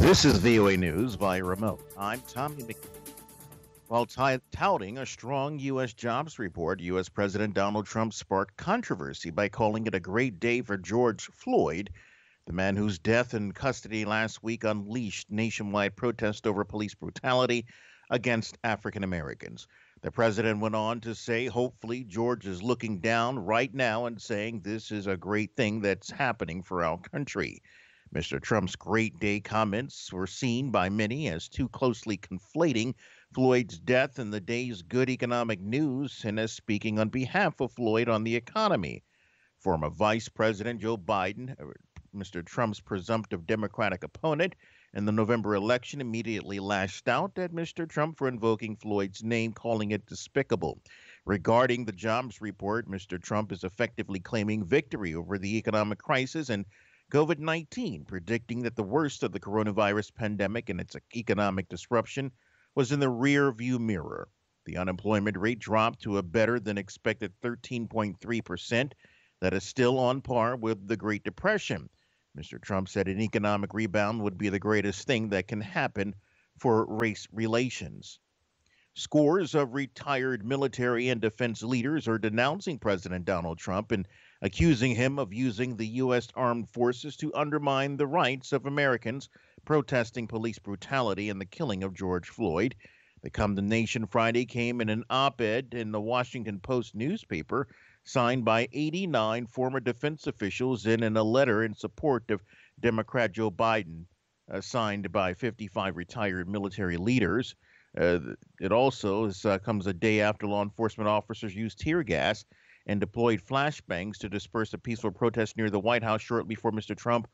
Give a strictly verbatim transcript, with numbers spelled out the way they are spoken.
This is V O A News via remote. I'm Tommy McKee. While ti- touting a strong U S jobs report, U S. President Donald Trump sparked controversy by calling it a great day for George Floyd, the man whose death in custody last week unleashed nationwide protest over police brutality against African Americans. The president went on to say, hopefully, George is looking down right now and saying this is a great thing that's happening for our country. Mister Trump's Great Day comments were seen by many as too closely conflating Floyd's death and the day's good economic news and as speaking on behalf of Floyd on the economy. Former Vice President Joe Biden, uh, Mister Trump's presumptive Democratic opponent in the November election, immediately lashed out at Mister Trump for invoking Floyd's name, calling it despicable. Regarding the jobs report, Mister Trump is effectively claiming victory over the economic crisis and COVID nineteen, predicting that the worst of the coronavirus pandemic and its economic disruption was in the rear view mirror. The unemployment rate dropped to a better than expected thirteen point three percent, that is still on par with the Great Depression. Mister Trump said an economic rebound would be the greatest thing that can happen for race relations. Scores of retired military and defense leaders are denouncing President Donald Trump and accusing him of using the U S. armed forces to undermine the rights of Americans protesting police brutality and the killing of George Floyd. The condemnation Friday came in an op-ed in the Washington Post newspaper signed by eighty-nine former defense officials and in a letter in support of Democrat Joe Biden, uh, signed by fifty-five retired military leaders. Uh, it also is, uh, comes a day after law enforcement officers used tear gas and deployed flashbangs to disperse a peaceful protest near the White House shortly before Mister Trump